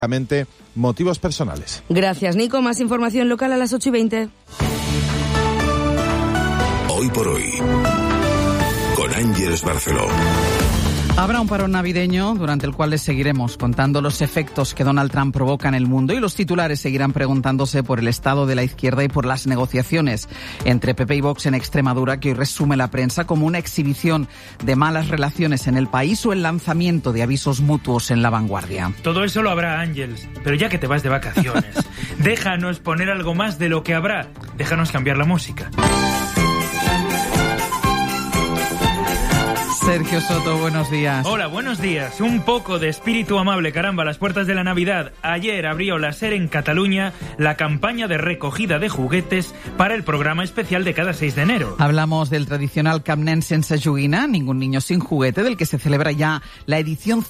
motivos personales. Gracias, Nico. Más información local a las 8:20. Hoy por hoy, con Ángeles Barceló. Habrá un parón navideño durante el cual les seguiremos contando los efectos que Donald Trump provoca en el mundo, y los titulares seguirán preguntándose por el estado de la izquierda y por las negociaciones entre PP y Vox en Extremadura, que hoy resume la prensa como una exhibición de malas relaciones en el país o el lanzamiento de avisos mutuos en La Vanguardia. Todo eso lo habrá, Ángeles, pero ya que te vas de vacaciones, déjanos poner algo más de lo que habrá. Déjanos cambiar la música. Sergio Soto, buenos días. Hola, buenos días. Un poco de espíritu amable, caramba, a las puertas de la Navidad. Ayer abrió la SER en Cataluña la campaña de recogida de juguetes para el programa especial de cada 6 de enero. Hablamos del tradicional Cap Nen sense joguina, ningún niño sin juguete, del que se celebra ya la edición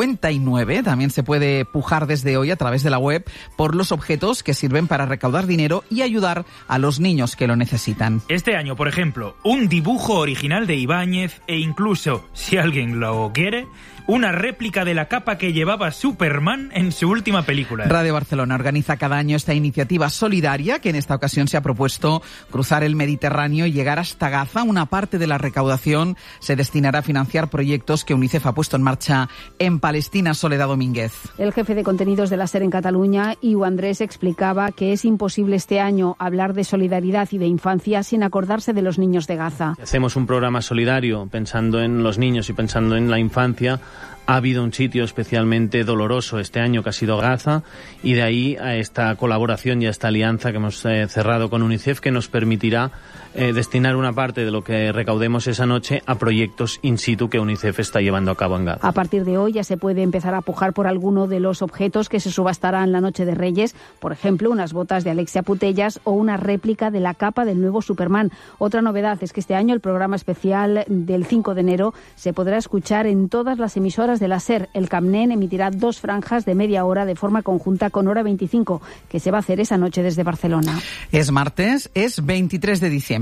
59. También se puede pujar desde hoy a través de la web por los objetos que sirven para recaudar dinero y ayudar a los niños que lo necesitan. Este año, por ejemplo, un dibujo original de Ibáñez e incluso, si alguien lo quiere, una réplica de la capa que llevaba Superman en su última película. Radio Barcelona organiza cada año esta iniciativa solidaria, que en esta ocasión se ha propuesto cruzar el Mediterráneo y llegar hasta Gaza. Una parte de la recaudación se destinará a financiar proyectos que UNICEF ha puesto en marcha en Palestina. Soledad Domínguez. El jefe de contenidos de la SER en Cataluña, Iu Andrés, explicaba que es imposible este año hablar de solidaridad y de infancia sin acordarse de los niños de Gaza. Hacemos un programa solidario pensando en los niños y pensando en la infancia. Ha habido un sitio especialmente doloroso este año que ha sido Gaza, y de ahí a esta colaboración y a esta alianza que hemos cerrado con UNICEF, que nos permitirá destinar una parte de lo que recaudemos esa noche a proyectos in situ que UNICEF está llevando a cabo en Gaza. A partir de hoy ya se puede empezar a pujar por alguno de los objetos que se subastarán la noche de Reyes, por ejemplo, unas botas de Alexia Putellas o una réplica de la capa del nuevo Superman. Otra novedad es que este año el programa especial del 5 de enero se podrá escuchar en todas las emisoras de la SER. El Cap Nen emitirá 2 franjas de media hora de forma conjunta con Hora 25, que se va a hacer esa noche desde Barcelona. Es martes, es 23 de diciembre.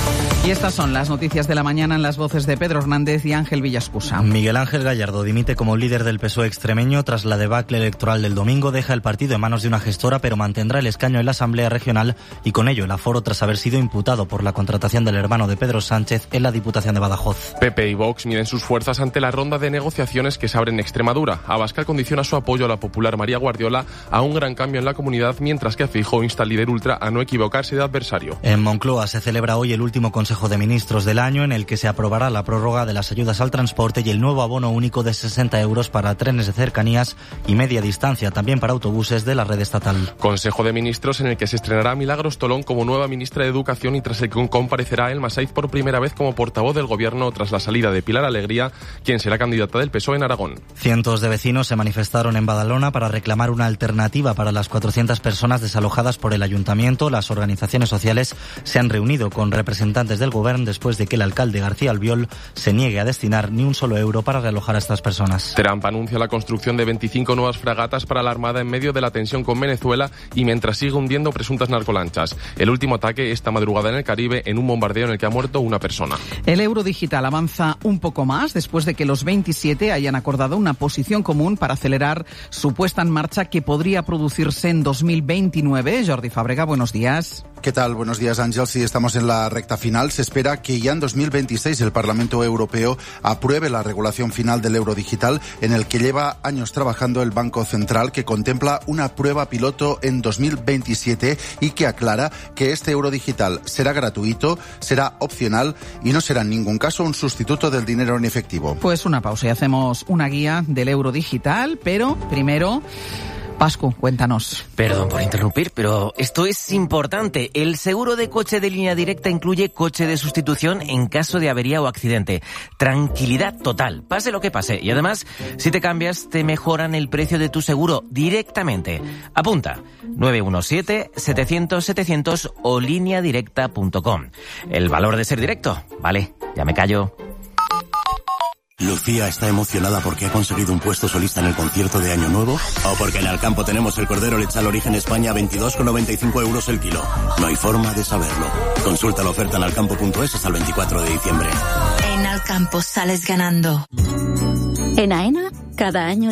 Y estas son las noticias de la mañana en las voces de Pedro Hernández y Ángel Villascusa. Miguel Ángel Gallardo dimite como líder del PSOE extremeño tras la debacle electoral del domingo. Deja el partido en manos de una gestora, pero mantendrá el escaño en la Asamblea Regional y con ello el aforo tras haber sido imputado por la contratación del hermano de Pedro Sánchez en la Diputación de Badajoz. PP y Vox miden sus fuerzas ante la ronda de negociaciones que se abre en Extremadura. Abascal condiciona su apoyo a la popular María Guardiola a un gran cambio en la comunidad, mientras que Feijóo insta al líder ultra a no equivocarse de adversario. En Moncloa se celebra hoy el último Consejo de Ministros del año, en el que se aprobará la prórroga de las ayudas al transporte y el nuevo abono único de 60 euros para trenes de cercanías y media distancia, también para autobuses de la red estatal. Consejo de Ministros en el que se estrenará Milagros Tolón como nueva ministra de Educación y tras el que comparecerá Elma Saiz por primera vez como portavoz del Gobierno tras la salida de Pilar Alegría, quien será candidata del PSOE en Aragón. Cientos de vecinos se manifestaron en Badalona para reclamar una alternativa para las 400 personas desalojadas por el ayuntamiento. Las organizaciones sociales se han reunido con representantes del Gobierno después de que el alcalde García Albiol se niegue a destinar ni un solo euro para realojar a estas personas. Trump anuncia la construcción de 25 nuevas fragatas para la Armada en medio de la tensión con Venezuela y mientras sigue hundiendo presuntas narcolanchas. El último ataque esta madrugada en el Caribe, en un bombardeo en el que ha muerto una persona. El euro digital avanza un poco más después de que los 27 hayan acordado una posición común para acelerar su puesta en marcha, que podría producirse en 2029. Jordi Fàbrega, buenos días. ¿Qué tal? Buenos días, Ángel. Sí, estamos en la recta final. Se espera que ya en 2026 el Parlamento Europeo apruebe la regulación final del euro digital, en el que lleva años trabajando el Banco Central, que contempla una prueba piloto en 2027 y que aclara que este euro digital será gratuito, será opcional y no será en ningún caso un sustituto del dinero en efectivo. Pues una pausa y hacemos una guía del euro digital, pero primero... Pascu, cuéntanos. Perdón por interrumpir, pero esto es importante. El seguro de coche de Línea Directa incluye coche de sustitución en caso de avería o accidente. Tranquilidad total, pase lo que pase. Y además, si te cambias, te mejoran el precio de tu seguro directamente. Apunta, 917-700-700 o lineadirecta.com. El valor de ser directo. Vale, ya me callo. Lucía está emocionada porque ha conseguido un puesto solista en el concierto de Año Nuevo, o porque en Alcampo tenemos el cordero lechal Origen España a 22,95 euros el kilo. No hay forma de saberlo. Consulta la oferta en alcampo.es hasta el 24 de diciembre. En Alcampo sales ganando. En AENA, cada año